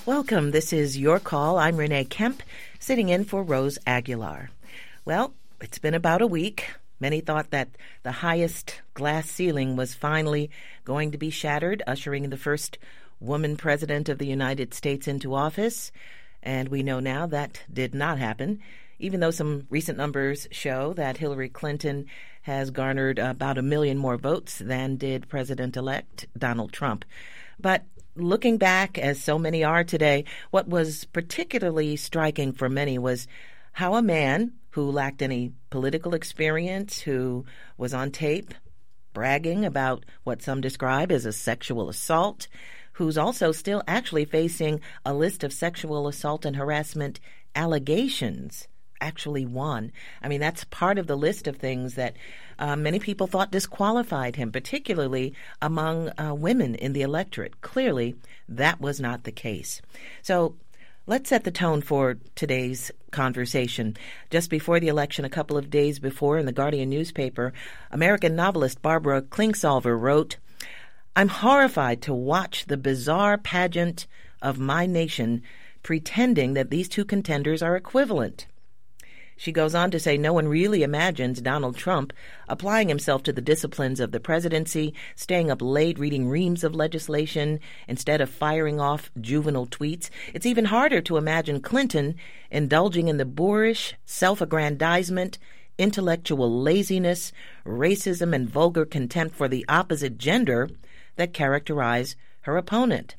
Welcome. This is Your Call. I'm Renee Kemp, sitting in for Rose Aguilar. Well, it's been about a week. Many thought that the highest glass ceiling was finally going to be shattered, ushering the first woman president of the United States into office. And we know now that did not happen, even though some recent numbers show that Hillary Clinton has garnered about 1 million more votes than did President-elect Donald Trump. But looking back, as so many are today, what was particularly striking for many was how a man who lacked any political experience, who was on tape bragging about what some describe as a sexual assault, who's also still actually facing a list of sexual assault and harassment allegations, actually won. I mean, that's part of the list of things that many people thought disqualified him, particularly among women in the electorate. Clearly, that was not the case. So let's set the tone for today's conversation. Just before the election, a couple of days before, in the Guardian newspaper, American novelist Barbara Kingsolver wrote, "I'm horrified to watch the bizarre pageant of my nation pretending that these two contenders are equivalent." She goes on to say no one really imagines Donald Trump applying himself to the disciplines of the presidency, staying up late reading reams of legislation instead of firing off juvenile tweets. It's even harder to imagine Clinton indulging in the boorish self-aggrandizement, intellectual laziness, racism, and vulgar contempt for the opposite gender that characterize her opponent.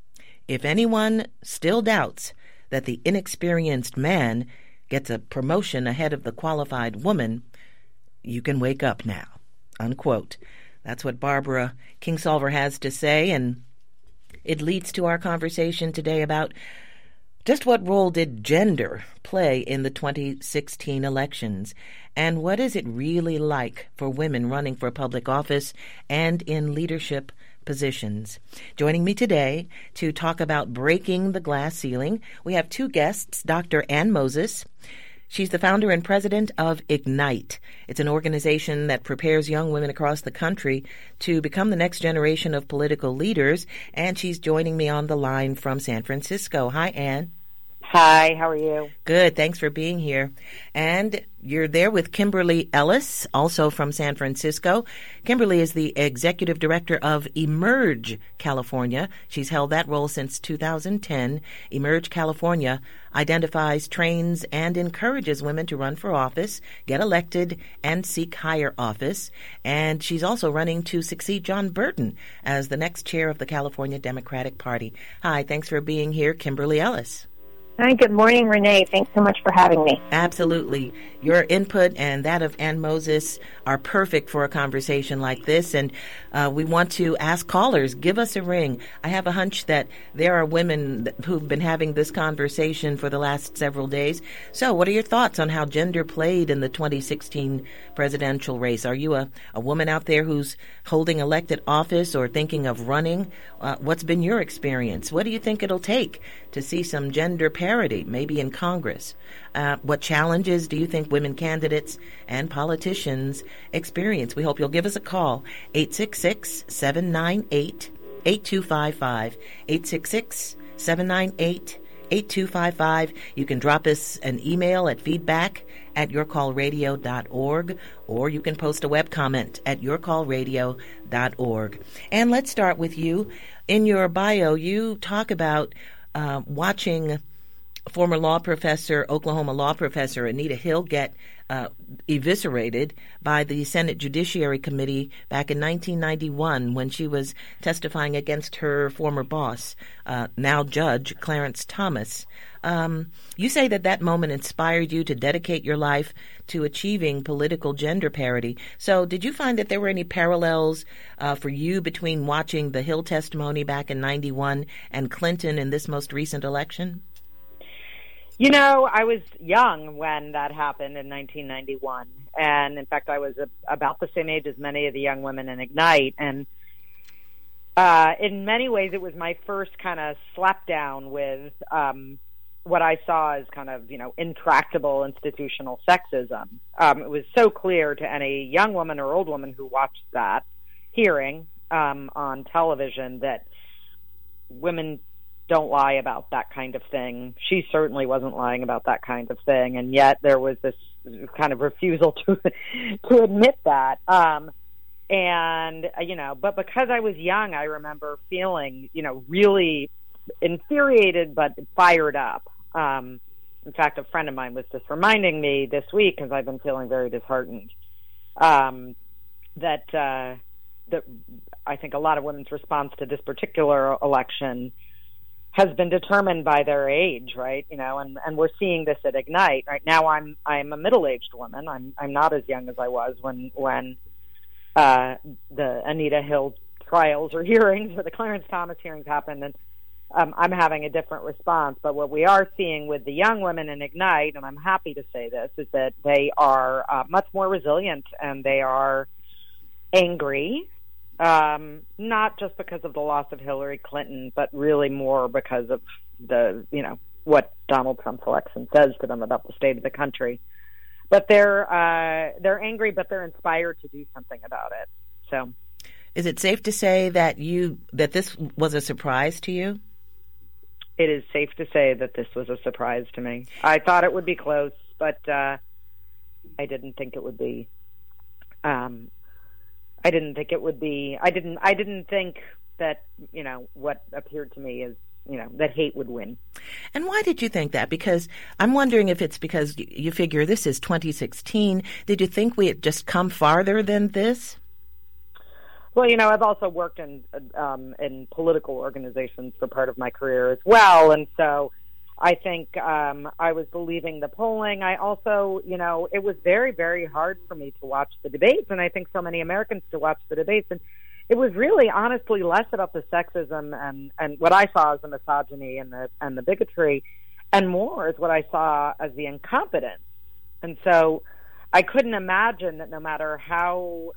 If anyone still doubts that the inexperienced man gets a promotion ahead of the qualified woman, you can wake up now, unquote. That's what Barbara Kingsolver has to say, and it leads to our conversation today about just what role did gender play in the 2016 elections, and what is it really like for women running for public office and in leadership positions. Joining me today to talk about breaking the glass ceiling, we have two guests, Dr. Ann Moses. She's the founder and president of Ignite. It's an organization that prepares young women across the country to become the next generation of political leaders, and she's joining me on the line from San Francisco. Hi, Ann. Hi, how are you? Good, thanks for being here. And you're there with Kimberly Ellis, also from San Francisco. Kimberly is the executive director of Emerge California. She's held that role since 2010. Emerge California identifies, trains, and encourages women to run for office, get elected, and seek higher office. And she's also running to succeed John Burton as the next chair of the California Democratic Party. Hi, thanks for being here, Kimberly Ellis. Hi, good morning, Renee. Thanks so much for having me. Absolutely. Your input and that of Ann Moses are perfect for a conversation like this, and we want to ask callers, give us a ring. I have a hunch that there are women who've been having this conversation for the last several days. So what are your thoughts on how gender played in the 2016 presidential race? Are you a woman out there who's holding elected office or thinking of running? What's been your experience? What do you think it'll take to see some gender parity, maybe in Congress? What challenges do you think women candidates and politicians experience? We hope you'll give us a call, 866-798-8255, 866-798-8255. You can drop us an email at feedback@yourcallradio.org, or you can post a web comment at yourcallradio.org. And let's start with you. In your bio, you talk about watching former Oklahoma law professor Anita Hill get eviscerated by the Senate Judiciary Committee back in 1991 when she was testifying against her former boss, now Judge Clarence Thomas. You say that moment inspired you to dedicate your life to achieving political gender parity. So did you find that there were any parallels for you between watching the Hill testimony back in 91 and Clinton in this most recent election? You know, I was young when that happened in 1991. And in fact, I was about the same age as many of the young women in Ignite. And in many ways, it was my first kind of slap down with what I saw as kind of, intractable institutional sexism. It was so clear to any young woman or old woman who watched that hearing on television that women don't lie about that kind of thing. She certainly wasn't lying about that kind of thing, and yet there was this kind of refusal to admit that. And, but because I was young, I remember feeling, really infuriated but fired up. In fact, a friend of mine was just reminding me this week, because I've been feeling very disheartened, that I think a lot of women's response to this particular election has been determined by their age, right? And we're seeing this at Ignite right now. I'm a middle-aged woman. I'm not as young as I was when the Anita Hill trials or hearings or the Clarence Thomas hearings happened, and I'm having a different response. But what we are seeing with the young women in Ignite, and I'm happy to say this, is that they are much more resilient, and they are angry, not just because of the loss of Hillary Clinton, but really more because of what Donald Trump's election says to them about the state of the country. But they're angry, but they're inspired to do something about it. So, is it safe to say that this was a surprise to you? It is safe to say that this was a surprise to me. I thought it would be close, but I didn't think it would be. I didn't think it would be. I didn't think that what appeared to me is that hate would win. And why did you think that? Because I'm wondering if it's because you figure this is 2016. Did you think we had just come farther than this? Well, I've also worked in political organizations for part of my career as well, and so I think I was believing the polling. I also, it was very, very hard for me to watch the debates, and I think so many Americans to watch the debates. And it was really, honestly, less about the sexism and what I saw as the misogyny and the bigotry, and more is what I saw as the incompetence. And so I couldn't imagine that no matter how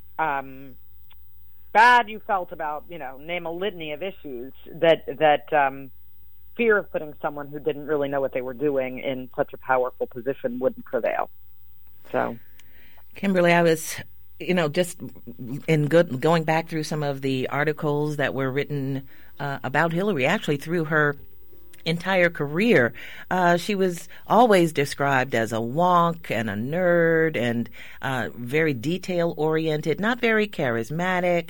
bad you felt about, name a litany of issues, that fear of putting someone who didn't really know what they were doing in such a powerful position wouldn't prevail. So, Kimberly, I was, just going back through some of the articles that were written about Hillary, actually through her entire career. She was always described as a wonk and a nerd and very detail-oriented, not very charismatic,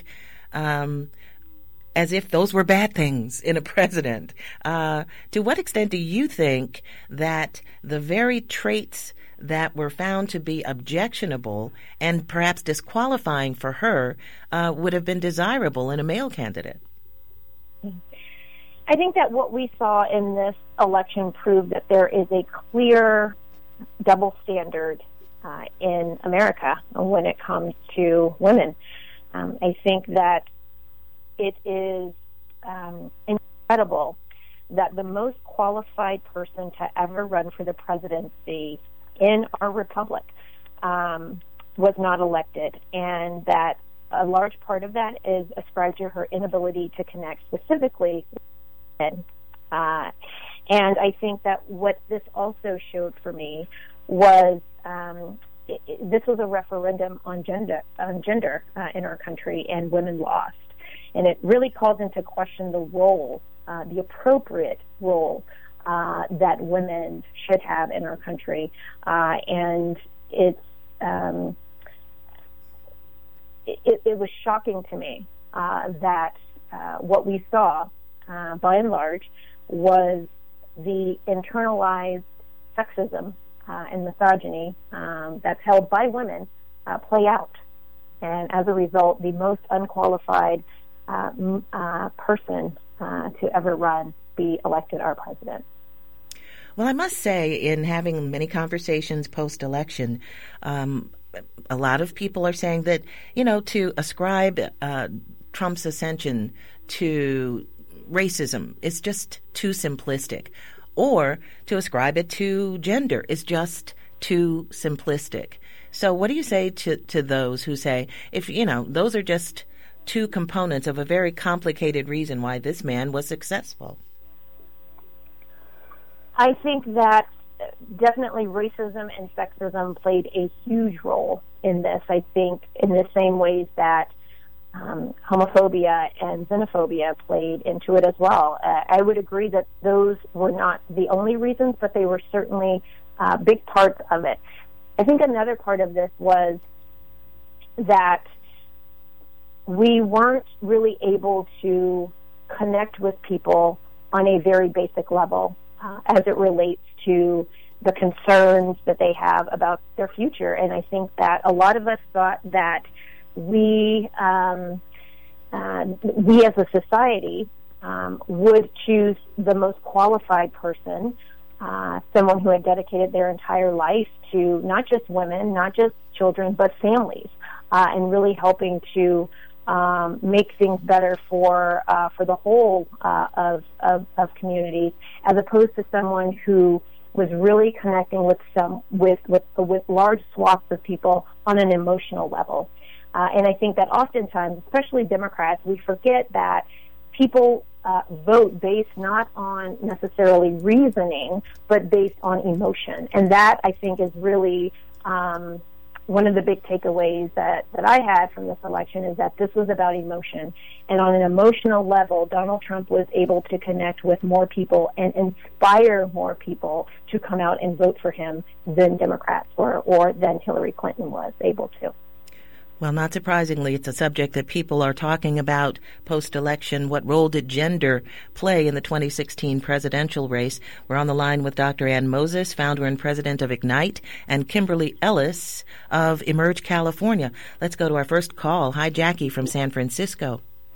as if those were bad things in a president. To what extent do you think that the very traits that were found to be objectionable and perhaps disqualifying for her would have been desirable in a male candidate? I think that what we saw in this election proved that there is a clear double standard in America when it comes to women. I think that it is incredible that the most qualified person to ever run for the presidency in our republic was not elected, and that a large part of that is ascribed to her inability to connect specifically with men. And I think that what this also showed for me was this was a referendum on gender in our country, and women lost. And it really calls into question the role, the appropriate role that women should have in our country. And it was shocking to me that what we saw, by and large, was the internalized sexism and misogyny that's held by women play out. And as a result, the most unqualified person to ever run be elected our president. Well, I must say, in having many conversations post-election, a lot of people are saying that, to ascribe Trump's ascension to racism is just too simplistic, or to ascribe it to gender is just too simplistic. So what do you say to those who say, if, those are just two components of a very complicated reason why this man was successful? I think that definitely racism and sexism played a huge role in this. I think in the same ways that homophobia and xenophobia played into it as well. I would agree that those were not the only reasons, but they were certainly big parts of it. I think another part of this was that we weren't really able to connect with people on a very basic level as it relates to the concerns that they have about their future. And I think that a lot of us thought that we as a society would choose the most qualified person, someone who had dedicated their entire life to not just women, not just children, but families, and really helping to make things better for the whole of communities, as opposed to someone who was really connecting with large swaths of people on an emotional level. And I think that oftentimes, especially Democrats, we forget that people vote based not on necessarily reasoning, but based on emotion. And that, I think, is really one of the big takeaways that I had from this election, is that this was about emotion. And on an emotional level, Donald Trump was able to connect with more people and inspire more people to come out and vote for him than Democrats or than Hillary Clinton was able to. Well, not surprisingly, it's a subject that people are talking about post-election. What role did gender play in the 2016 presidential race? We're on the line with Dr. Ann Moses, founder and president of Ignite, and Kimberly Ellis of Emerge California. Let's go to our first call. Hi, Jackie from San Francisco.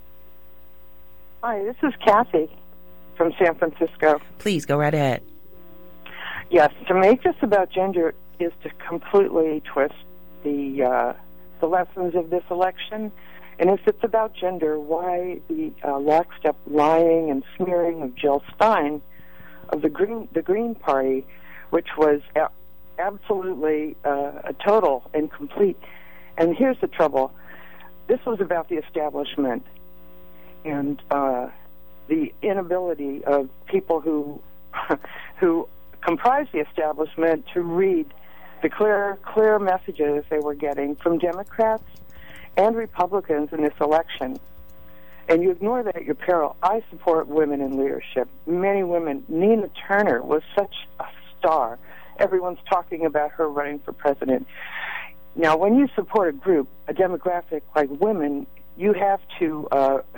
Hi, this is Kathy from San Francisco. Please, go right ahead. Yes, to make this about gender is to completely twist the lessons of this election. And if it's about gender, why the lockstep lying and smearing of Jill Stein of the Green Party, which was absolutely a total and complete. And here's the trouble. This was about the establishment and the inability of people who comprise the establishment to read the clear messages they were getting from Democrats and Republicans in this election. And you ignore that at your peril. I support women in leadership. Many women. Nina Turner was such a star. Everyone's talking about her running for president. Now, when you support a group, a demographic like women, you have to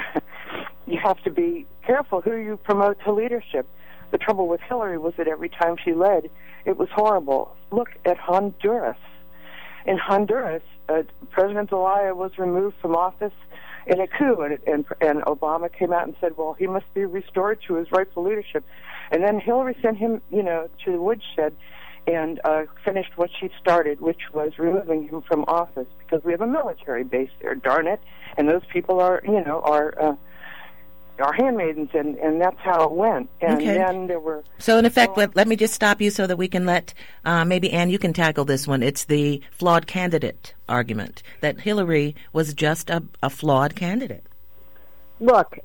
be careful who you promote to leadership. The trouble with Hillary was that every time she led, it was horrible. Look at Honduras. In Honduras, President Zelaya was removed from office in a coup, and Obama came out and said, well, he must be restored to his rightful leadership. And then Hillary sent him, to the woodshed and finished what she started, which was removing him from office, because we have a military base there, darn it, and those people are handmaidens, and that's how it went. And okay. Then there were... So, in effect, let me just stop you so that we can let, maybe, Ann, you can tackle this one. It's the flawed candidate argument, that Hillary was just a flawed candidate. Look,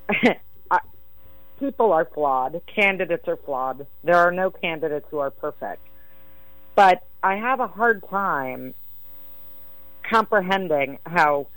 people are flawed. Candidates are flawed. There are no candidates who are perfect. But I have a hard time comprehending how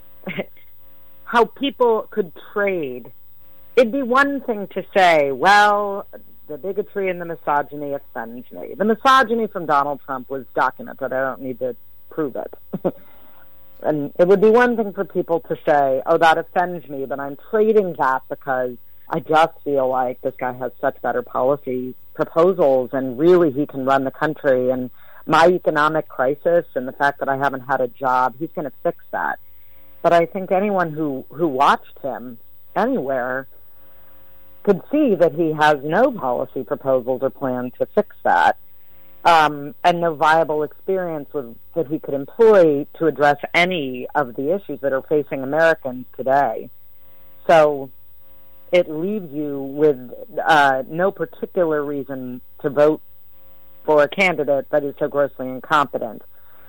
people could trade. It'd be one thing to say, well, the bigotry and the misogyny offends me. The misogyny from Donald Trump was documented. I don't need to prove it. And it would be one thing for people to say, oh, that offends me, but I'm trading that because I just feel like this guy has such better policy proposals and really he can run the country, and my economic crisis and the fact that I haven't had a job, he's going to fix that. But I think anyone who watched him anywhere could see that he has no policy proposals or plan to fix that, and no viable experience that he could employ to address any of the issues that are facing Americans today. So it leaves you with no particular reason to vote for a candidate that is so grossly incompetent.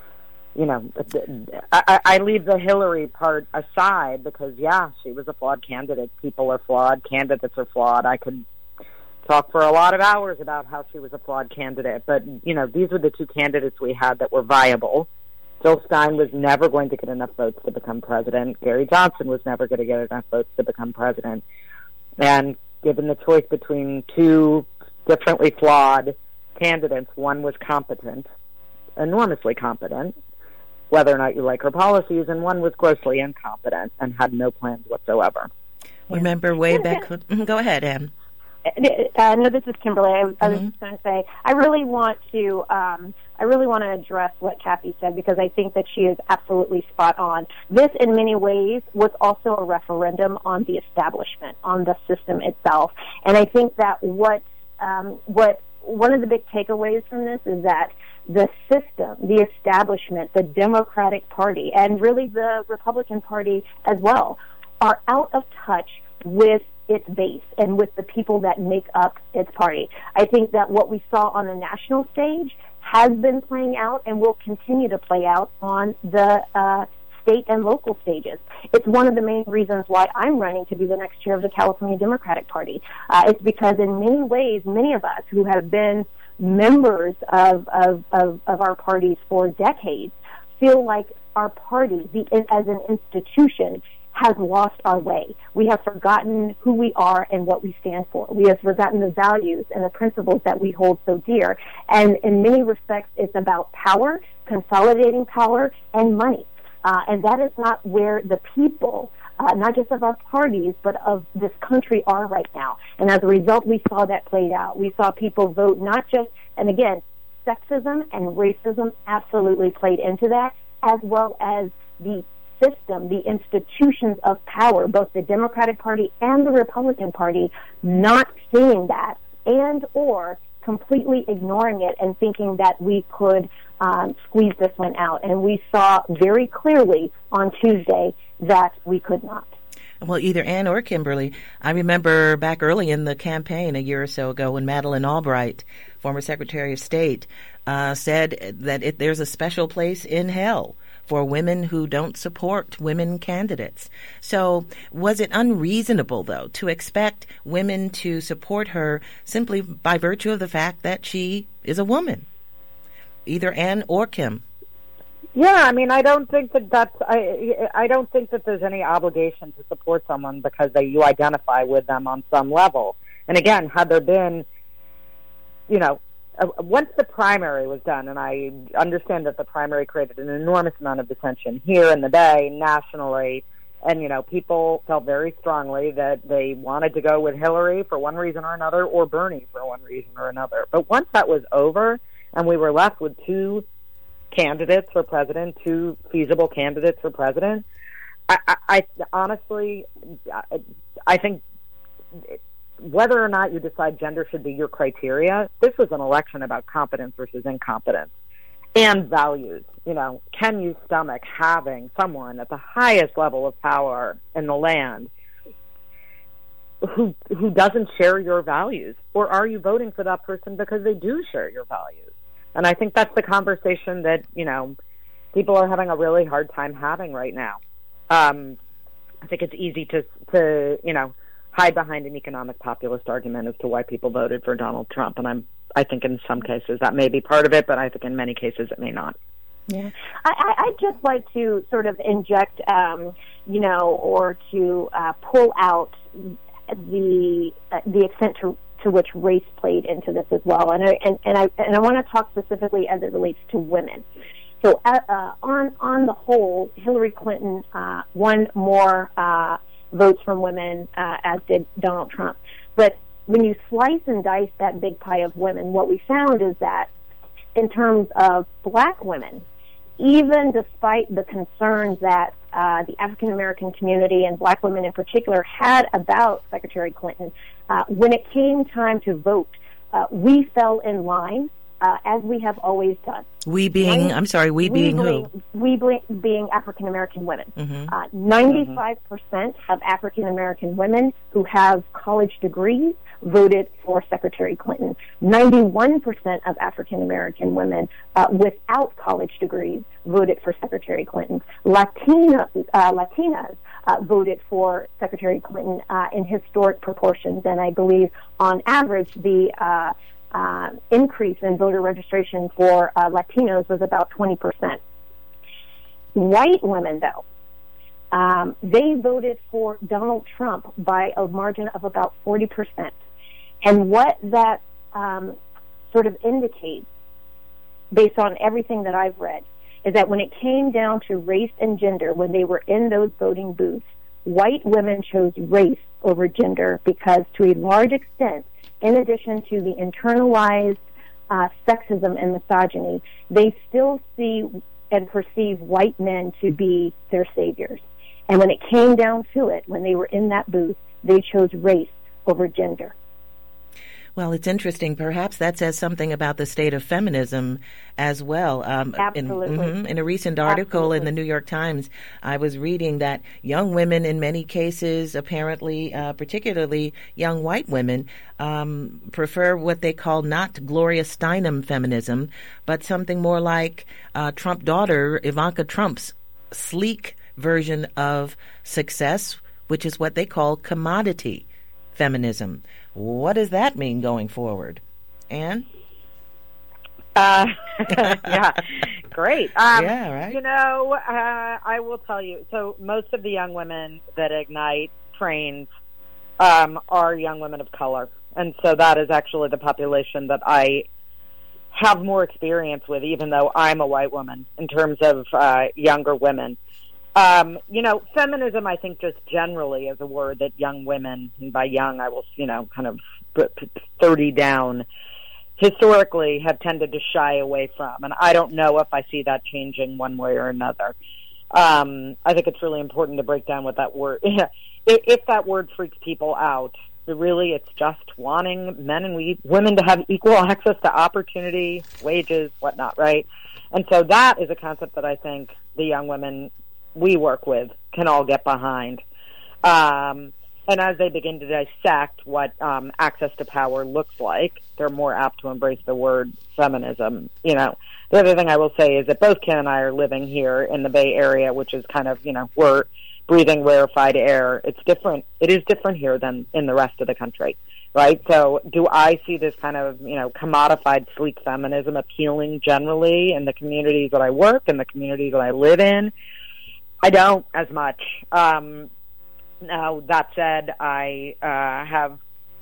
I leave the Hillary part aside because, yeah, she was a flawed candidate. People are flawed. Candidates are flawed. I could talk for a lot of hours about how she was a flawed candidate. But, these were the two candidates we had that were viable Jill Stein was never going to get enough votes to become president. Gary Johnson was never going to get enough votes to become president. And given the choice between two differently flawed candidates, one was competent, enormously competent, whether or not you like her policies, and one was grossly incompetent and had no plans whatsoever. Remember way back... Go ahead, Ann. No, this is Kimberly. I was just going to say, I really want to address what Kathy said, because I think that she is absolutely spot on. This, in many ways, was also a referendum on the establishment, on the system itself. And I think that what one of the big takeaways from this is that the system, the establishment, the Democratic Party, and really the Republican Party as well, are out of touch with its base and with the people that make up its party. I think that what we saw on the national stage has been playing out and will continue to play out on the state and local stages. It's one of the main reasons why I'm running to be the next chair of the California Democratic Party. It's because in many ways, many of us who have been members of our parties for decades feel like our party, as an institution, has lost our way. We have forgotten who we are and what we stand for. We have forgotten the values and the principles that we hold so dear. And in many respects, it's about power, consolidating power, and money. And that is not where the people, not just of our parties, but of this country are right now. And as a result, we saw that played out. We saw people vote not just, and again, sexism and racism absolutely played into that, as well as the system, the institutions of power, both the Democratic Party and the Republican Party, not seeing that and or completely ignoring it and thinking that we could squeeze this one out. And we saw very clearly on Tuesday that we could not. Well, either Ann or Kimberly, I remember back early in the campaign a year or so ago when Madeleine Albright, former Secretary of State, said that there's a special place in hell for women who don't support women candidates. So was it unreasonable, though, to expect women to support her simply by virtue of the fact that she is a woman? Either Ann or Kim. Yeah, I mean, I don't think I don't think that there's any obligation to support someone because you identify with them on some level. And again, had there been, once the primary was done, and I understand that the primary created an enormous amount of attention here in the Bay, nationally, and, people felt very strongly that they wanted to go with Hillary for one reason or another, or Bernie for one reason or another. But once that was over, and we were left with two candidates for president, two feasible candidates for president, I honestly, I think whether or not you decide gender should be your criteria, this was an election about competence versus incompetence and values. Can you stomach having someone at the highest level of power in the land who doesn't share your values? Or are you voting for that person because they do share your values? And I think that's the conversation that, people are having a really hard time having right now. I think it's easy to hide behind an economic populist argument as to why people voted for Donald Trump. And I think in some cases that may be part of it, but I think in many cases it may not. Yeah, I'd just like to sort of inject, or to pull out the extent to which race played into this as well, and I want to talk specifically as it relates to women. So on the whole, Hillary Clinton won more votes from women, as did Donald Trump. But when you slice and dice that big pie of women, what we found is that in terms of black women, even despite the concerns that the African American community and black women in particular had about Secretary Clinton, when it came time to vote, we fell in line, as we have always done. We being, right? I'm sorry, we being who? We being African American women. 95% of African American women who have college degrees voted for Secretary Clinton. 91% of African American women without college degrees voted for Secretary Clinton. Latinas voted for Secretary Clinton in historic proportions, and I believe on average the increase in voter registration for Latinos was about 20%. White women, though, they voted for Donald Trump by a margin of about 40%. And what that sort of indicates, based on everything that I've read, is that when it came down to race and gender, when they were in those voting booths, white women chose race over gender because, to a large extent, in addition to the internalized sexism and misogyny, they still see and perceive white men to be their saviors. And when it came down to it, when they were in that booth, they chose race over gender. Well, it's interesting. Perhaps that says something about the state of feminism as well. Absolutely. In a recent article in the New York Times, I was reading that young women, in many cases, apparently, particularly young white women, prefer what they call not Gloria Steinem feminism, but something more like Trump daughter Ivanka Trump's sleek version of success, which is what they call commodity feminism. What does that mean going forward? Anne? Yeah, great. Yeah, right. You know, I will tell you, so most of the young women that Ignite trains are young women of color. And so that is actually the population that I have more experience with, even though I'm a white woman, in terms of younger women. You know, feminism, I think, just generally is a word that young women, and by young I will, kind of put 30 down, historically have tended to shy away from. And I don't know if I see that changing one way or another. I think it's really important to break down what that word, if that word freaks people out, really it's just wanting men and women to have equal access to opportunity, wages, whatnot, right? And so that is a concept that I think the young women we work with can all get behind. And as they begin to dissect what access to power looks like, they're more apt to embrace the word feminism. The other thing I will say is that both Ken and I are living here in the Bay Area, which is kind of, we're breathing rarefied air. It's different. It is different here than in the rest of the country, right? So do I see this kind of, commodified, sleek feminism appealing generally in the communities that I work and the communities that I live in? I don't as much. Now, that said, I have,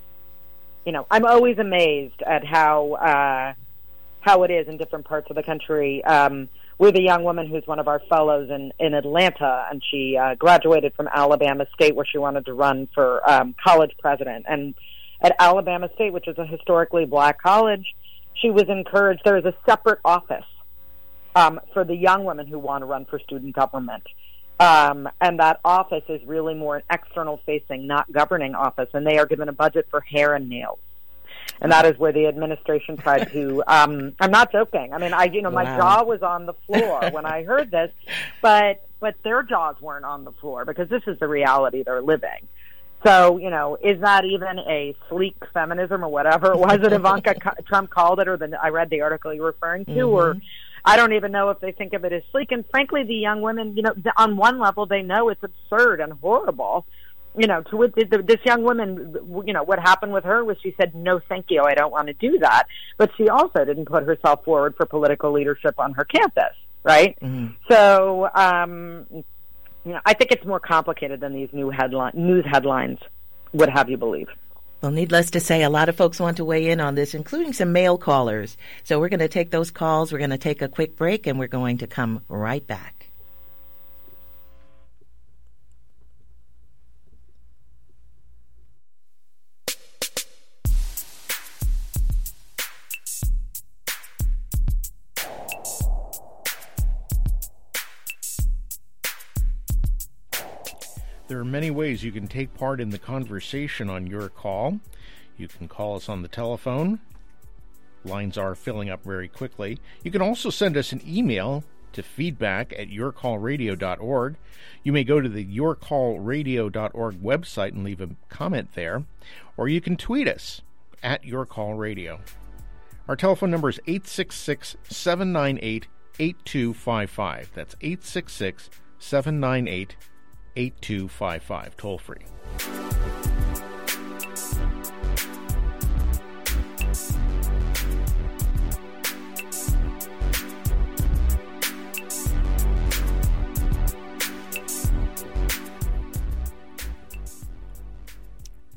I'm always amazed at how it is in different parts of the country. With a young woman who's one of our fellows in Atlanta, and she graduated from Alabama State, where she wanted to run for college president. And at Alabama State, which is a historically black college, she was encouraged. There is a separate office for the young women who want to run for student government. And that office is really more an external-facing, not governing office, and they are given a budget for hair and nails. And that is where the administration tried to, I'm not joking. I mean, my jaw was on the floor when I heard this, but their jaws weren't on the floor because this is the reality they're living. So, is that even a sleek feminism or whatever it was that Ivanka Trump called it, or I read the article you're referring to, or I don't even know if they think of it as sleek. And frankly, the young women, on one level, they know it's absurd and horrible. This young woman, what happened with her was she said, no, thank you, I don't want to do that. But she also didn't put herself forward for political leadership on her campus, right? Mm-hmm. So, I think it's more complicated than these news headlines would have you believe. Well, needless to say, a lot of folks want to weigh in on this, including some male callers. So we're going to take those calls. We're going to take a quick break, and we're going to come right back. There are many ways you can take part in the conversation on Your Call. You can call us on the telephone. Lines are filling up very quickly. You can also send us an email to feedback@yourcallradio.org. You may go to the yourcallradio.org website and leave a comment there, or you can tweet us at YourCallRadio. Our telephone number is 866-798-8255. That's 866-798-8255, toll free.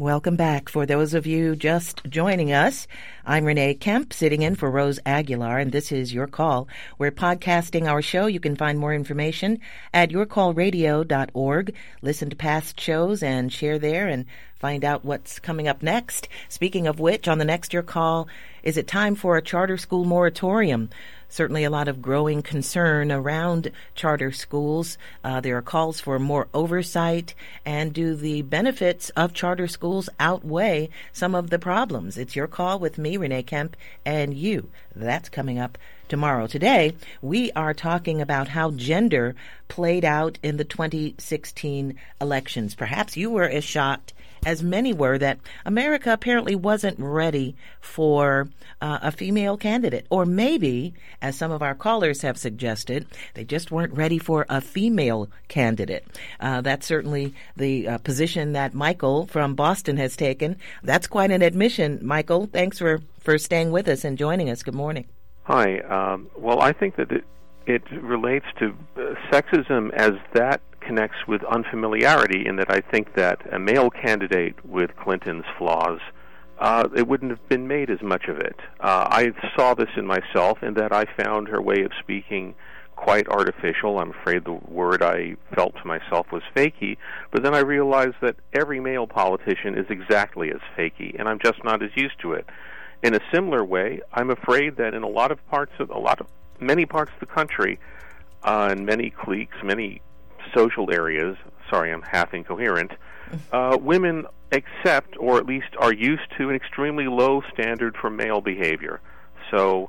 Welcome back. For those of you just joining us, I'm Renee Kemp, sitting in for Rose Aguilar, and this is Your Call. We're podcasting our show. You can find more information at yourcallradio.org. Listen to past shows and share there and find out what's coming up next. Speaking of which, on the next Your Call, is it time for a charter school moratorium? Certainly a lot of growing concern around charter schools. There are calls for more oversight. And do the benefits of charter schools outweigh some of the problems? It's Your Call with me, Renee Kemp, and you. That's coming up tomorrow. Today, we are talking about how gender played out in the 2016 elections. Perhaps you were as shocked as many were that America apparently wasn't ready for a female candidate. Or maybe, as some of our callers have suggested, they just weren't ready for a female candidate. That's certainly the position that Michael from Boston has taken. That's quite an admission. Michael, thanks for staying with us and joining us. Good morning. Hi. Well, I think that it relates to sexism as that connects with unfamiliarity, in that I think that a male candidate with Clinton's flaws, it wouldn't have been made as much of it. I saw this in myself, in that I found her way of speaking quite artificial. I'm afraid the word I felt to myself was fakey, but then I realized that every male politician is exactly as fakey, and I'm just not as used to it. In a similar way, I'm afraid that in many parts of the country, in many cliques, many social areas, sorry, I'm half incoherent, women accept, or at least are used to, an extremely low standard for male behavior. So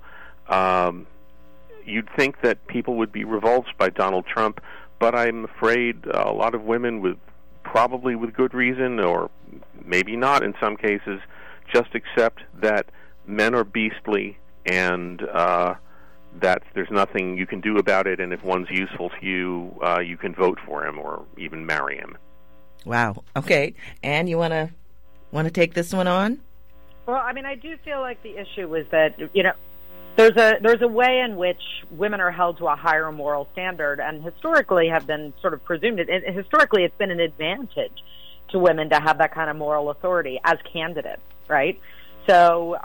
you'd think that people would be revulsed by Donald Trump, but I'm afraid a lot of women, probably with good reason, or maybe not in some cases, just accept that men are beastly and that there's nothing you can do about it, and if one's useful to you, you can vote for him or even marry him. Wow. Okay. Anne, you want to take this one on? Well, I mean, I do feel like the issue is that, there's a way in which women are held to a higher moral standard, and historically have been sort of presumed. Historically, it's been an advantage to women to have that kind of moral authority as candidates, right? So,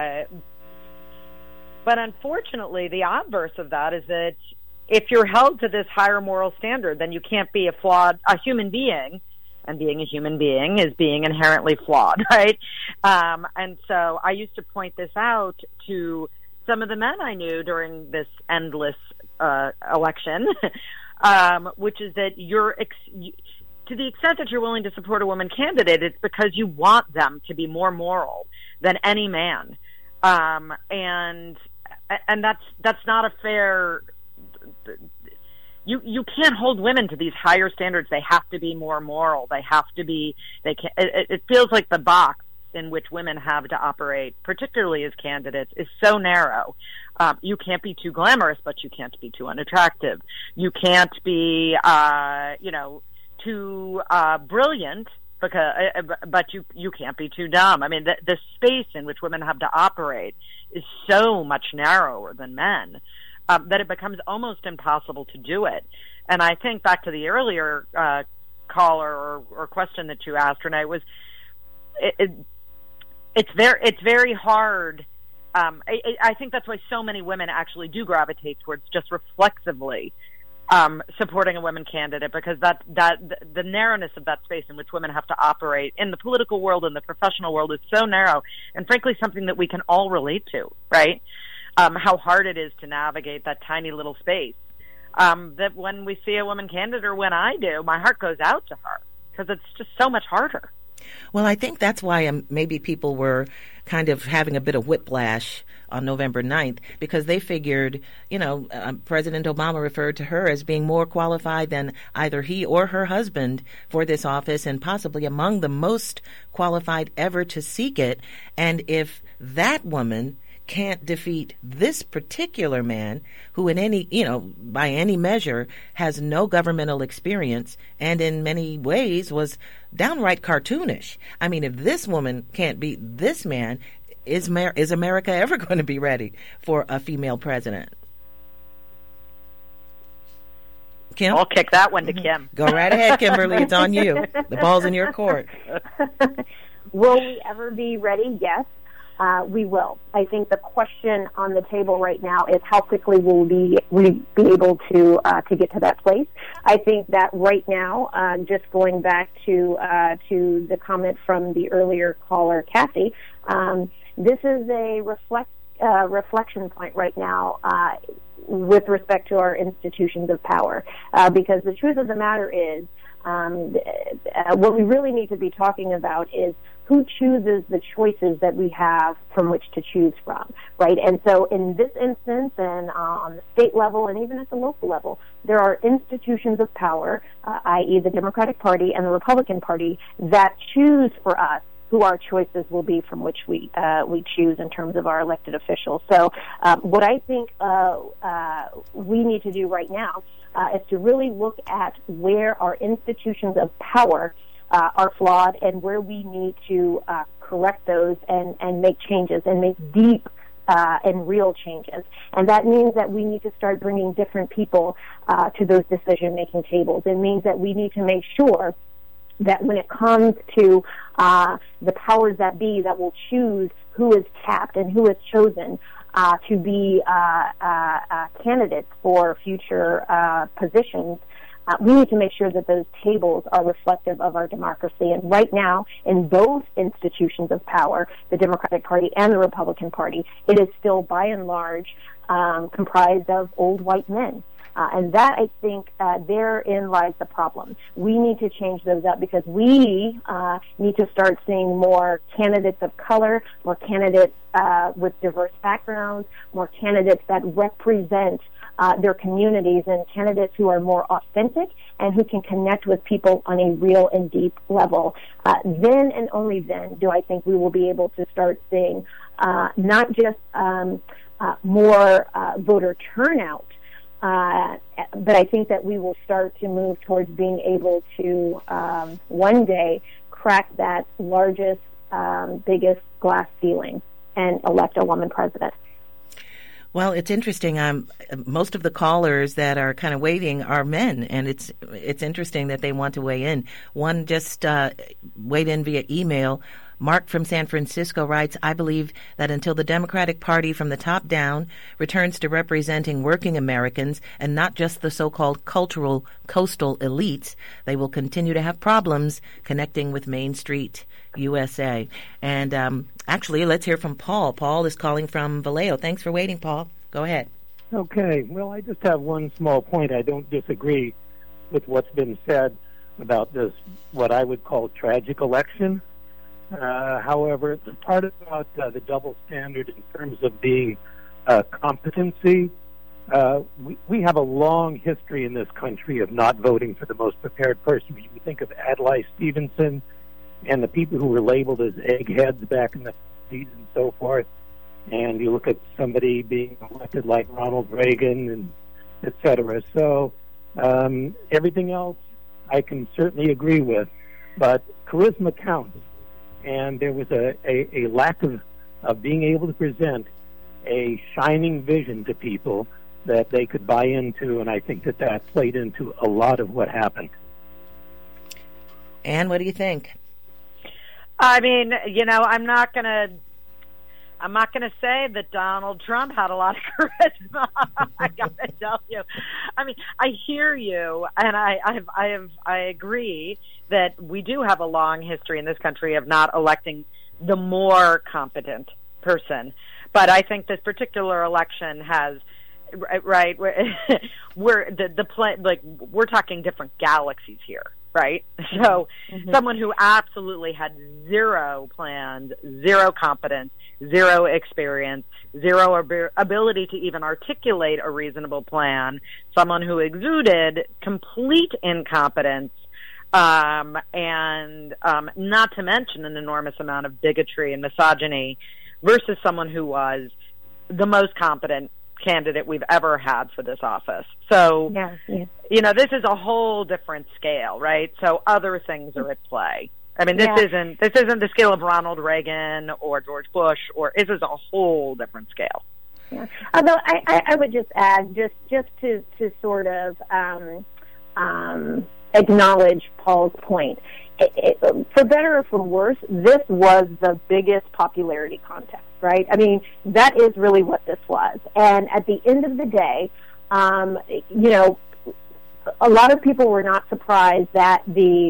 but unfortunately, the obverse of that is that if you're held to this higher moral standard, then you can't be a human being, and being a human being is being inherently flawed, right? And so I used to point this out to some of the men I knew during this endless election, which is that to the extent that you're willing to support a woman candidate, it's because you want them to be more moral than any man. And that's not a fair. You can't hold women to these higher standards. They have to be more moral. They have to be. They can. It feels like the box in which women have to operate, particularly as candidates, is so narrow. You can't be too glamorous, but you can't be too unattractive. You can't be, too brilliant, but you can't be too dumb. I mean, the space in which women have to operate is so much narrower than men that it becomes almost impossible to do it. And I think back to the earlier caller or question that you asked, Renee, was it's very hard. I think that's why so many women actually do gravitate towards just reflexively supporting a women candidate, because that the narrowness of that space in which women have to operate in the political world and the professional world is so narrow, and frankly something that we can all relate to, right? How hard it is to navigate that tiny little space. That when we see a woman candidate, or when I do, my heart goes out to her, because it's just so much harder. Well, I think that's why maybe people were kind of having a bit of whiplash on November 9th, because they figured, President Obama referred to her as being more qualified than either he or her husband for this office, and possibly among the most qualified ever to seek it. And if that woman can't defeat this particular man, who in any, by any measure has no governmental experience and in many ways was downright cartoonish. I mean, if this woman can't beat this man, is America ever going to be ready for a female president? Kim? I'll kick that one to Kim. Go right ahead, Kimberly. It's on you. The ball's in your court. Will we ever be ready? Yes. We will. I think the question on the table right now is how quickly will we be able to get to that place. I think that right now, just going back to the comment from the earlier caller, Kathy, this is a reflection point right now with respect to our institutions of power, because the truth of the matter is, what we really need to be talking about is who chooses the choices that we have from which to choose from, right? And so in this instance, and on the state level and even at the local level, there are institutions of power, i.e. the Democratic Party and the Republican Party, that choose for us who our choices will be from which we choose in terms of our elected officials. So what I think we need to do right now is to really look at where our institutions of power are flawed and where we need to correct those and make changes and make deep and real changes. And that means that we need to start bringing different people to those decision-making tables. It means that we need to make sure that when it comes to the powers that be that will choose who is tapped and who is chosen to be candidates for future positions, we need to make sure that those tables are reflective of our democracy. And right now, in both institutions of power, the Democratic Party and the Republican Party, it is still by and large comprised of old white men. And that, I think, therein lies the problem. We need to change those up because we need to start seeing more candidates of color, more candidates with diverse backgrounds, more candidates that represent their communities, and candidates who are more authentic and who can connect with people on a real and deep level. Then and only then do I think we will be able to start seeing not just more voter turnout, but I think that we will start to move towards being able to one day crack that largest, biggest glass ceiling and elect a woman president. Well, it's interesting. Most of the callers that are kind of waiting are men, and it's interesting that they want to weigh in. One just weighed in via email. Mark from San Francisco writes, I believe that until the Democratic Party from the top down returns to representing working Americans and not just the so-called cultural coastal elites, they will continue to have problems connecting with Main Street USA. And actually, let's hear from Paul. Paul is calling from Vallejo. Thanks for waiting, Paul. Go ahead. Okay. Well, I just have one small point. I don't disagree with what's been said about this, what I would call tragic election. However, the part about the double standard in terms of being competency, we have a long history in this country of not voting for the most prepared person. You think of Adlai Stevenson and the people who were labeled as eggheads back in the 50s and so forth, and you look at somebody being elected like Ronald Reagan and et cetera. So everything else I can certainly agree with, but charisma counts. And there was a lack of being able to present a shining vision to people that they could buy into, and I think that played into a lot of what happened. Anne, what do you think? I mean, I'm not gonna say that Donald Trump had a lot of charisma. I gotta tell you. I mean, I hear you, and I agree that we do have a long history in this country of not electing the more competent person. But I think this particular election has, right, we're we're talking different galaxies here, right? So someone who absolutely had zero plans, zero competence, zero experience, zero ability to even articulate a reasonable plan, someone who exuded complete incompetence, and not to mention an enormous amount of bigotry and misogyny, versus someone who was the most competent candidate we've ever had for this office. So, this is a whole different scale, right? So other things are at play. I mean, this isn't the scale of Ronald Reagan or George Bush, this is a whole different scale. Yeah. Although I would just add, just to sort of acknowledge Paul's point. for better or for worse, this was the biggest popularity contest, right? I mean, that is really what this was. And at the end of the day, you know, a lot of people were not surprised that the,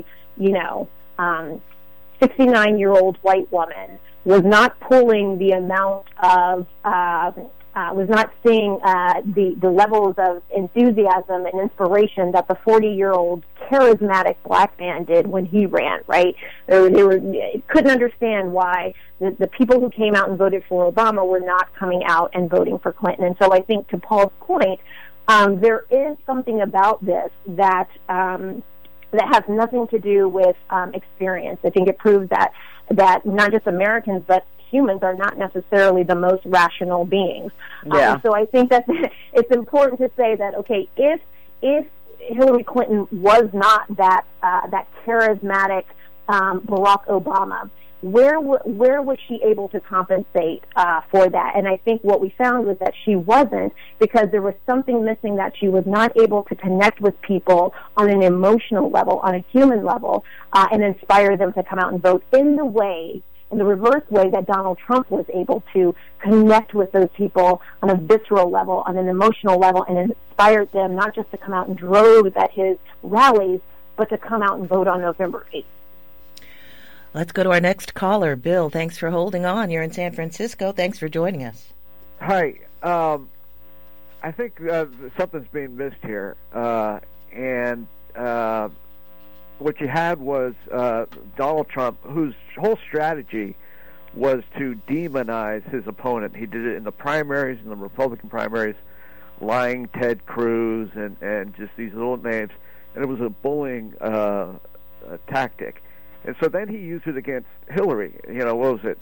69-year-old white woman was not pulling the amount of, was not seeing the levels of enthusiasm and inspiration that the 40-year-old charismatic black man did when he ran, right? They couldn't understand why the people who came out and voted for Obama were not coming out and voting for Clinton. And so I think, to Paul's point, there is something about this that has nothing to do with experience. I think it proves that not just Americans, but humans are not necessarily the most rational beings. Yeah. So I think that it's important to say that, okay, if Hillary Clinton was not that charismatic Barack Obama, where was she able to compensate for that? And I think what we found was that she wasn't, because there was something missing, that she was not able to connect with people on an emotional level, on a human level, and inspire them to come out and vote in the reverse way that Donald Trump was able to connect with those people on a visceral level, on an emotional level, and inspired them not just to come out in droves at his rallies, but to come out and vote on November 8th. Let's go to our next caller. Bill, thanks for holding on. You're in San Francisco. Thanks for joining us. Hi. I think something's being missed here. And what you had was Donald Trump, whose whole strategy was to demonize his opponent. He did it in the primaries, in the Republican primaries, lying Ted Cruz and just these little names. And it was a bullying tactic. And so then he used it against Hillary. What was it?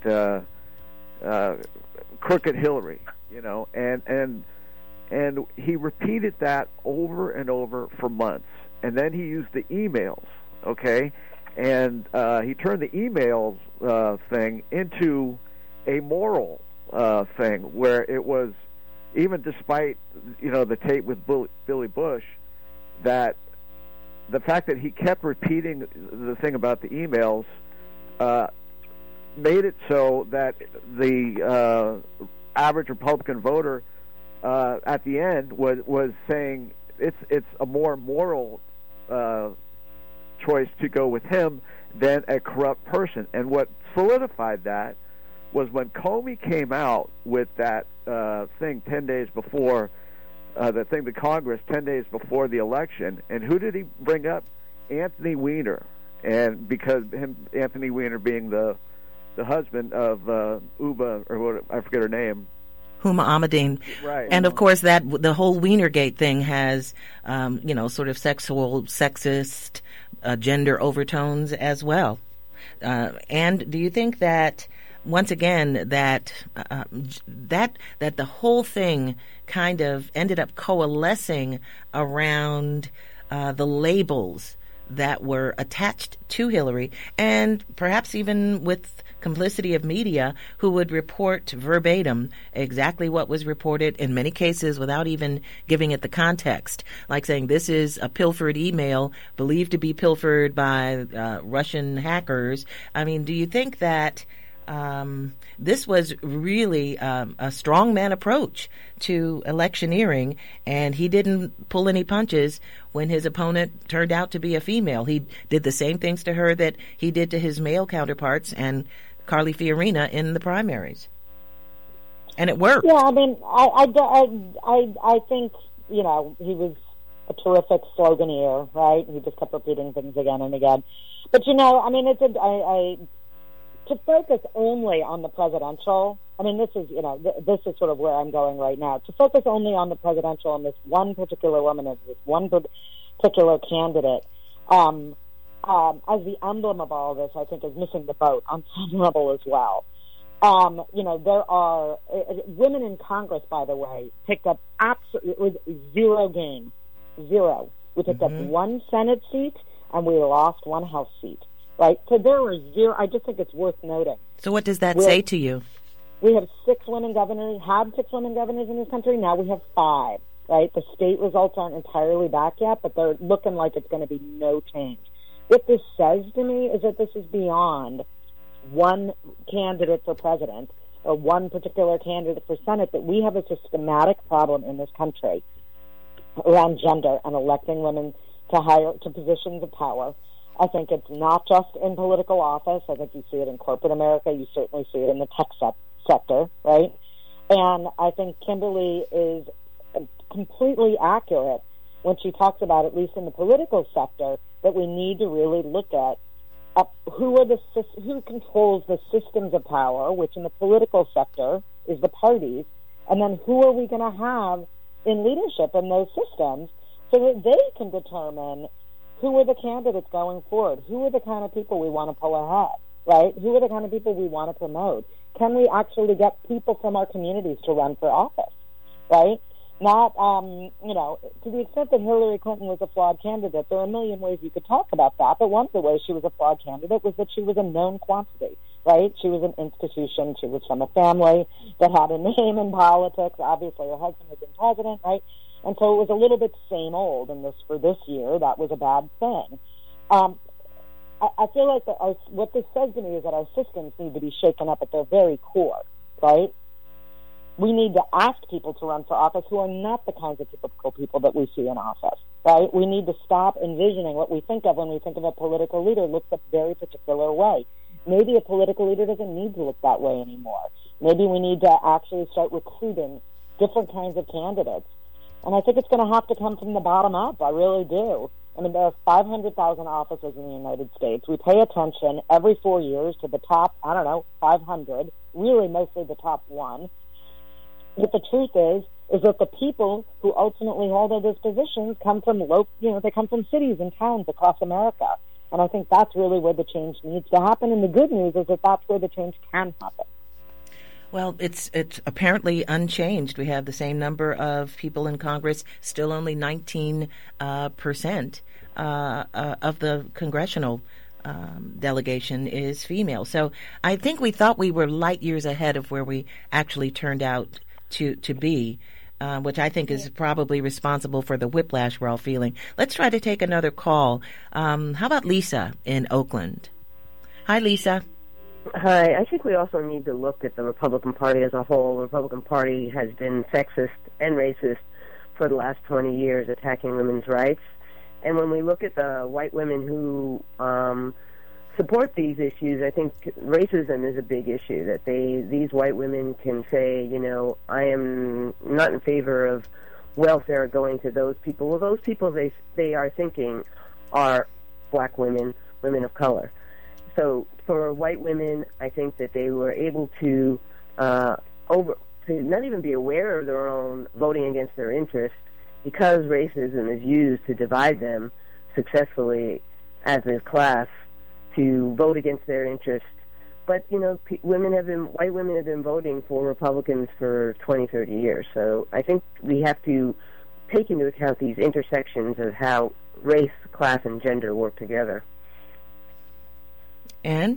Crooked Hillary. And he repeated that over and over for months. And then he used the emails. Okay, and he turned the emails thing into a moral thing, where it was, even despite the tape with Billy Bush, that the fact that he kept repeating the thing about the emails made it so that the average Republican voter at the end was saying it's a more moral choice to go with him than a corrupt person. And what solidified that was when Comey came out with that thing 10 days before, the thing to Congress 10 days before the election. And who did he bring up? Anthony Weiner. And because Anthony Weiner being the husband of Uba, or what, I forget her name, Huma Abedin. Right. And of course, that the whole Wienergate thing has, sort of sexist, gender overtones as well. And do you think that, once again, that the whole thing kind of ended up coalescing around the labels that were attached to Hillary, and perhaps even with complicity of media, who would report verbatim exactly what was reported, in many cases without even giving it the context, like saying this is a pilfered email believed to be pilfered by Russian hackers. I mean, do you think that this was really a strongman approach to electioneering, and he didn't pull any punches when his opponent turned out to be a female? He did the same things to her that he did to his male counterparts and Carly Fiorina in the primaries, and it worked. Yeah, I mean, I think he was a terrific sloganeer, right? He just kept repeating things again and again. But I mean, to focus only on the presidential, I mean, this is sort of where I'm going right now. To focus only on the presidential and this one particular woman as this one particular candidate, as the emblem of all this, I think is missing the boat on some level as well. There are women in Congress, by the way, picked up it was zero gain. Zero. We picked up one Senate seat and we lost one House seat. Right, so there were zero. I just think it's worth noting. So what does that say to you? We have 6 women governors, had 6 women governors in this country. Now we have 5, right? The state results aren't entirely back yet, but they're looking like it's going to be no change. What this says to me is that this is beyond one candidate for president or one particular candidate for Senate, that we have a systematic problem in this country around gender and electing women to positions of power. I think it's not just in political office. I think you see it in corporate America. You certainly see it in the tech sector, right? And I think Kimberly is completely accurate when she talks about, at least in the political sector, that we need to really look at who controls the systems of power, which in the political sector is the parties, and then who are we going to have in leadership in those systems so that they can determine who are the candidates going forward, who are the kind of people we want to pull ahead, right? Who are the kind of people we want to promote? Can we actually get people from our communities to run for office, right? Not, to the extent that Hillary Clinton was a flawed candidate, there are a million ways you could talk about that, but one of the ways she was a flawed candidate was that she was a known quantity, right? She was an institution. She was from a family that had a name in politics. Obviously, her husband had been president, right? And so it was a little bit same old, and for this year, that was a bad thing. I feel like what this says to me is that our systems need to be shaken up at their very core, right? We need to ask people to run for office who are not the kinds of typical people that we see in office, right? We need to stop envisioning what we think of when we think of a political leader looks a very particular way. Maybe a political leader doesn't need to look that way anymore. Maybe we need to actually start recruiting different kinds of candidates. And I think it's going to have to come from the bottom up. I really do. I mean, there are 500,000 offices in the United States. We pay attention every 4 years to the top, 500, really mostly the top one. But the truth is that the people who ultimately hold those positions come from they come from cities and towns across America. And I think that's really where the change needs to happen. And the good news is that that's where the change can happen. Well, it's apparently unchanged. We have the same number of people in Congress, still only 19% of the congressional delegation is female. So I think we thought we were light years ahead of where we actually turned out to be, which I think is probably responsible for the whiplash we're all feeling. Let's try to take another call. How about Lisa in Oakland? Hi, Lisa. Hi. I think we also need to look at the Republican Party as a whole. The Republican Party has been sexist and racist for the last 20 years, attacking women's rights. And when we look at the white women who support these issues, I think racism is a big issue, that these white women can say, I am not in favor of welfare going to those people. Well, those people they are thinking are black women, women of color. So for white women, I think that they were able to not even be aware of their own voting against their interests, because racism is used to divide them successfully as a class, to vote against their interests. But, white women have been voting for Republicans for 20, 30 years. So I think we have to take into account these intersections of how race, class, and gender work together. Anne?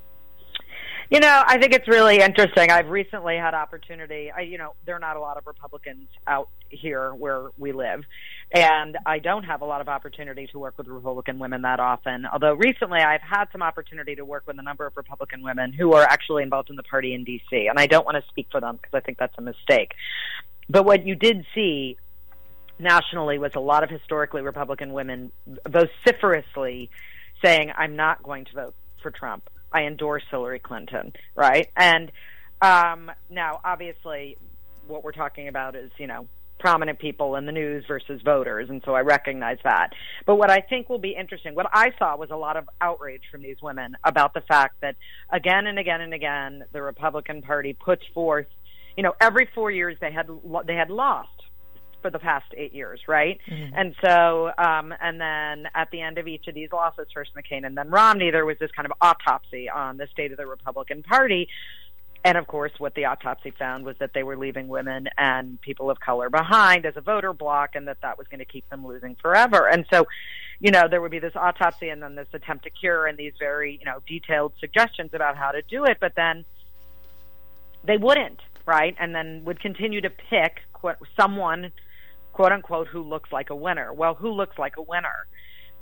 I think it's really interesting. I've recently had opportunity. There are not a lot of Republicans out here where we live, and I don't have a lot of opportunity to work with Republican women that often. Although recently I've had some opportunity to work with a number of Republican women who are actually involved in the party in D.C., and I don't want to speak for them because I think that's a mistake. But what you did see nationally was a lot of historically Republican women vociferously saying, I'm not going to vote for Trump. I endorse Hillary Clinton, right? And now, obviously, what we're talking about is, prominent people in the news versus voters, and so I recognize that. But what I think will be interesting, what I saw was a lot of outrage from these women about the fact that again and again and again, the Republican Party puts forth, every 4 years they had lost for the past 8 years, right? Mm-hmm. And so, and then at the end of each of these losses, first McCain and then Romney, there was this kind of autopsy on the state of the Republican Party. And of course, what the autopsy found was that they were leaving women and people of color behind as a voter bloc, and that was going to keep them losing forever. And so, there would be this autopsy and then this attempt to cure and these very, detailed suggestions about how to do it, but then they wouldn't, right? And then would continue to pick someone, quote unquote, who looks like a winner. Well, who looks like a winner?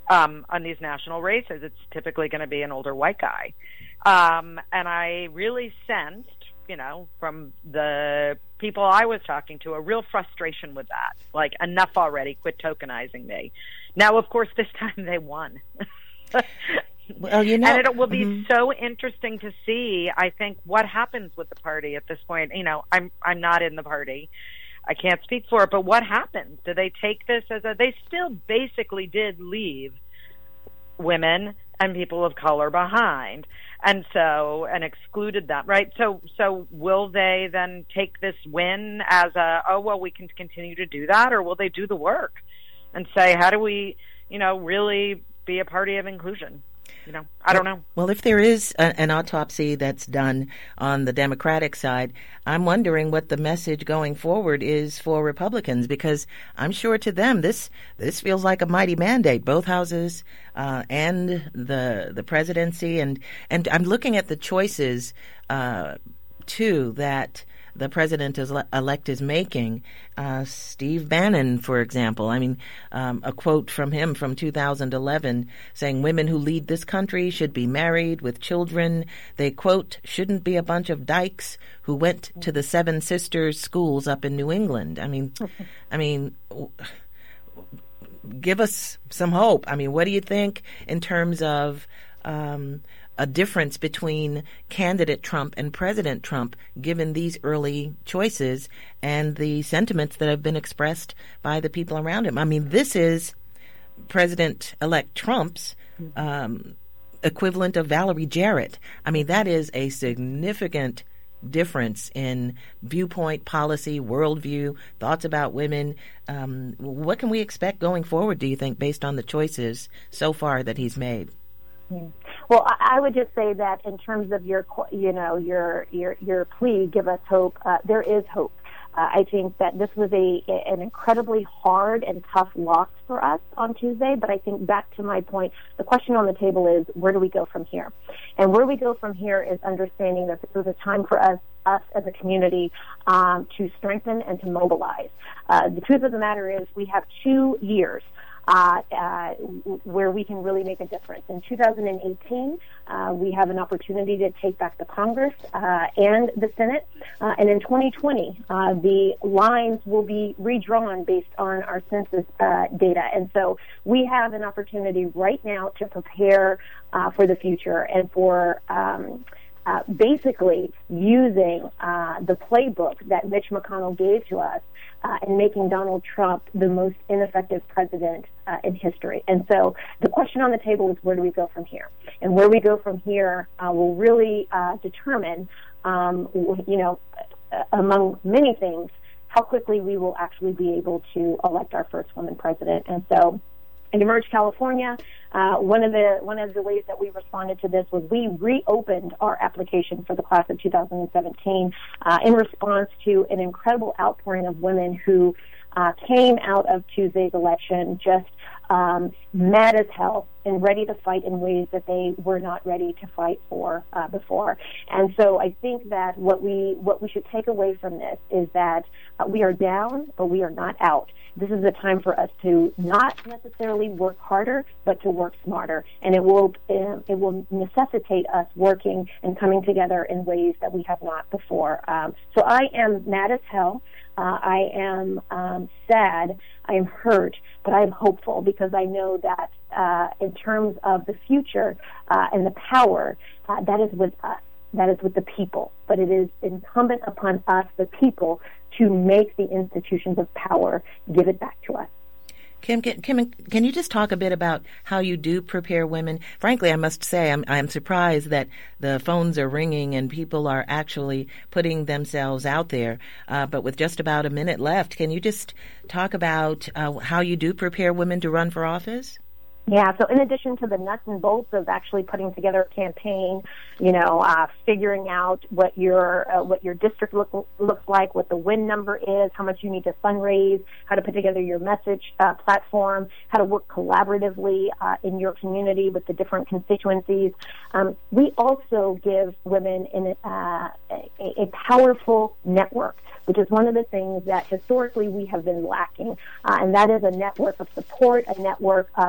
on these national races. It's typically going to be an older white guy. And I really sensed, from the people I was talking to, a real frustration with that. Like, enough already, quit tokenizing me. Now, of course, this time they won. Well, and it will be so interesting to see, I think, what happens with the party at this point. I'm not in the party. I can't speak for it, but what happens? Do they take this as they still basically did leave women and people of color behind, and excluded them, right? So will they then take this win as we can continue to do that, or will they do the work and say, how do we, really be a party of inclusion? I don't know. Well, if there is an autopsy that's done on the Democratic side, I'm wondering what the message going forward is for Republicans, because I'm sure to them this feels like a mighty mandate, both houses and the presidency. And I'm looking at the choices, too, that the president-elect is making. Steve Bannon, for example, a quote from him from 2011 saying women who lead this country should be married with children. They, quote, shouldn't be a bunch of dykes who went to the Seven Sisters schools up in New England. Give us some hope. What do you think in terms of a difference between candidate Trump and President Trump, given these early choices and the sentiments that have been expressed by the people around him? This is President-elect Trump's equivalent of Valerie Jarrett. That is a significant difference in viewpoint, policy, worldview, thoughts about women. What can we expect going forward, do you think, based on the choices so far that he's made? Well, I would just say that in terms of your plea, give us hope. There is hope. I think that this was an incredibly hard and tough loss for us on Tuesday. But I think back to my point, the question on the table is, where do we go from here? And where we go from here is understanding that this is a time for us as a community to strengthen and to mobilize. The truth of the matter is, we have 2 years where we can really make a difference. In 2018, we have an opportunity to take back the Congress and the Senate. And in 2020, the lines will be redrawn based on our census data. And so we have an opportunity right now to prepare for the future and for basically using the playbook that Mitch McConnell gave to us and making Donald Trump the most ineffective president in history. And so the question on the table is, where do we go from here? And where we go from here will really determine, among many things, how quickly we will actually be able to elect our first woman president. And so in Emerge California, one of the ways that we responded to this was we reopened our application for the class of 2017 in response to an incredible outpouring of women who came out of Tuesday's election just mad as hell and ready to fight in ways that they were not ready to fight for before. And so I think that what we should take away from this is that we are down, but we are not out. This is a time for us to not necessarily work harder, but to work smarter, and it will necessitate us working and coming together in ways that we have not before. So I am mad as hell. I am sad. I am hurt, but I am hopeful because I know that in terms of the future and the power, that is with us. That is with the people. But it is incumbent upon us, the people, to make the institutions of power give it back to us. Kim, can you just talk a bit about how you do prepare women? Frankly, I must say I'm surprised that the phones are ringing and people are actually putting themselves out there. But with just about a minute left, can you just talk about how you do prepare women to run for office? Yeah, so in addition to the nuts and bolts of actually putting together a campaign, figuring out what your district looks like, what the win number is, how much you need to fundraise, how to put together your message platform, how to work collaboratively in your community with the different constituencies. We also give women a powerful network, which is one of the things that historically we have been lacking, and that is a network of support, a network of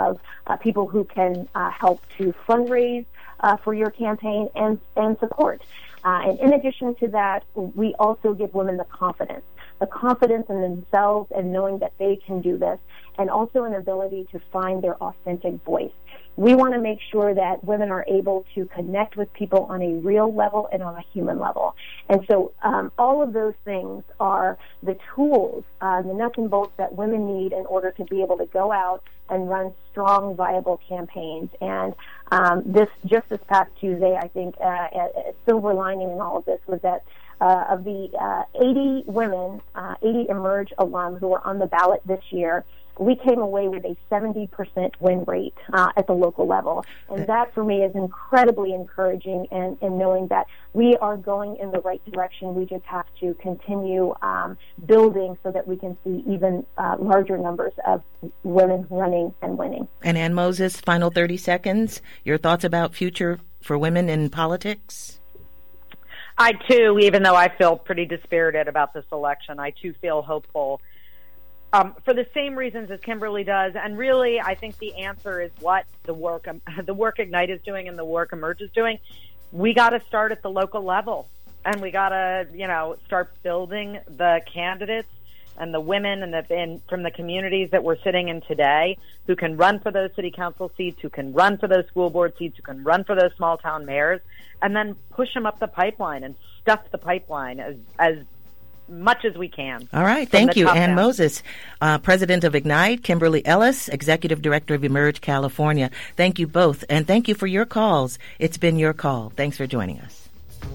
people who can help to fundraise for your campaign and support. And in addition to that, we also give women the confidence in themselves and knowing that they can do this, and also an ability to find their authentic voice. We want to make sure that women are able to connect with people on a real level and on a human level. And so all of those things are the tools, the nuts and bolts that women need in order to be able to go out and run strong, viable campaigns. And this past Tuesday, I think a silver lining in all of this was that of the 80 women, 80 Emerge alum who were on the ballot this year, we came away with a 70% win rate at the local level. And that, for me, is incredibly encouraging and knowing that we are going in the right direction. We just have to continue building so that we can see even larger numbers of women running and winning. And Ann Moses, final 30 seconds, your thoughts about future for women in politics? I, too, even though I feel pretty dispirited about this election, I, too, feel hopeful. For the same reasons as Kimberly does, and really, I think the answer is what the work Ignite is doing and the work Emerge is doing. We got to start at the local level, and we got to, start building the candidates and the women and from the communities that we're sitting in today, who can run for those city council seats, who can run for those school board seats, who can run for those small town mayors, and then push them up the pipeline and stuff the pipeline as much as we can. All right. Thank you, Ann Moses, President of Ignite, Kimberly Ellis, Executive Director of Emerge California. Thank you both, and thank you for your calls. It's been your call. Thanks for joining us.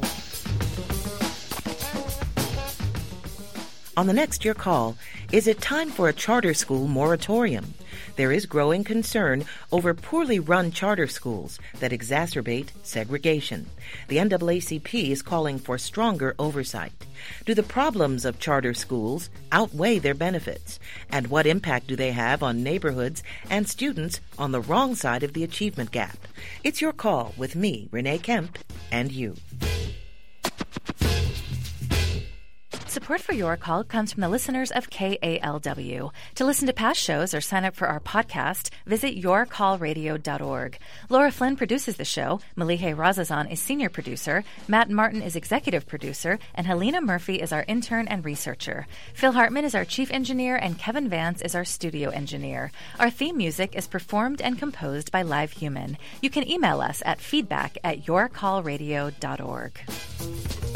On the next Your Call, is it time for a charter school moratorium? There is growing concern over poorly run charter schools that exacerbate segregation. The NAACP is calling for stronger oversight. Do the problems of charter schools outweigh their benefits? And what impact do they have on neighborhoods and students on the wrong side of the achievement gap? It's Your Call with me, Renee Kemp, and you. Support for Your Call comes from the listeners of KALW. To listen to past shows or sign up for our podcast, visit yourcallradio.org. Laura Flynn produces the show, Malihe Razazan is senior producer, Matt Martin is executive producer, and Helena Murphy is our intern and researcher. Phil Hartman is our chief engineer, and Kevin Vance is our studio engineer. Our theme music is performed and composed by Live Human. You can email us at feedback@yourcallradio.org.